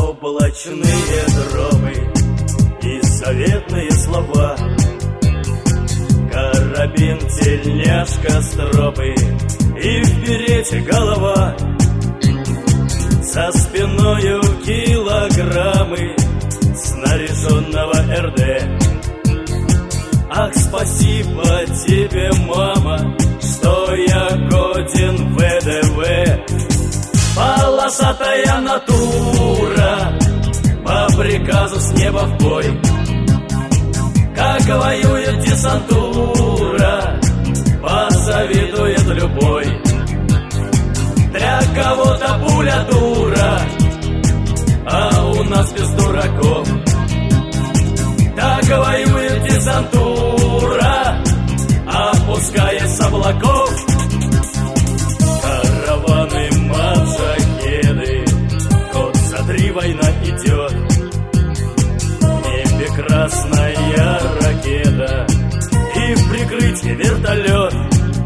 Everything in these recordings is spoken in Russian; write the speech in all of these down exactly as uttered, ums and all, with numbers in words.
заоблачные тропы и заветные слова. Карабин, тельняшка, стропы и в берете голова. За спиною килограммы снаряженного эр дэ. Ах, спасибо тебе, мама, что я годен в вэ дэ вэ. Полосатая натура, по приказу с неба в бой. Как воюет десантура, позавидует любой. Для кого-то пуля дура, а у нас без дураков. Так воюет десантура, опускаясь с облаков. Караваны, маджахеды, год за три война идет. В небе красная ракета и в прикрытии вертолет.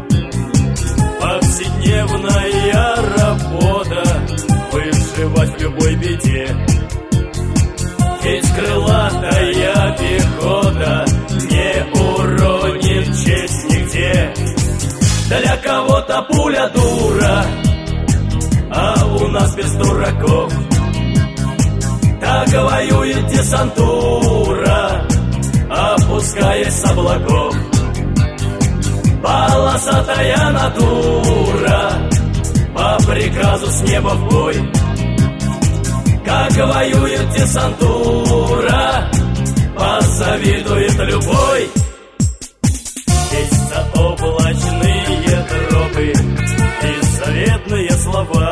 Повседневная работа, выживать в любой беде. Ведь крылатая пехота не уронит честь нигде. Для кого-то пуля дура, а у нас без дураков. Так воюет десантура, опускаясь с облаков. Полосатая натура, по приказу с неба в бой. Как воюет десантура, позавидует любой. Есть заоблачные тропы и заветные слова.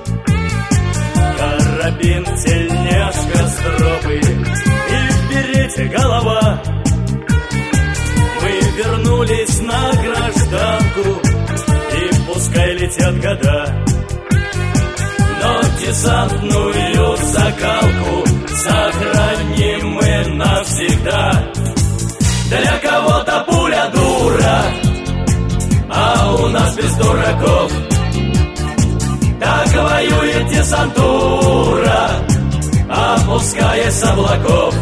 Карабин, тельняшка, стропы и в берете голова. Мы вернулись на гражданку, и пускай летят года, но десантную закалку сохраним мы навсегда. Для кого-то пуля дура, а у нас без дураков. Так воюет десантура, опускаясь с облаков.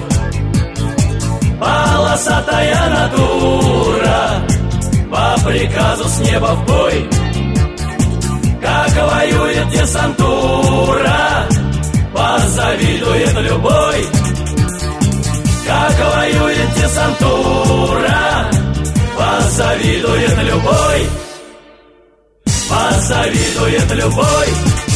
Полосатая натура, по приказу с неба в бой. Как воюет десантура, позавидует любой. Как воюет десантура, позавидует любой. Позавидует любой.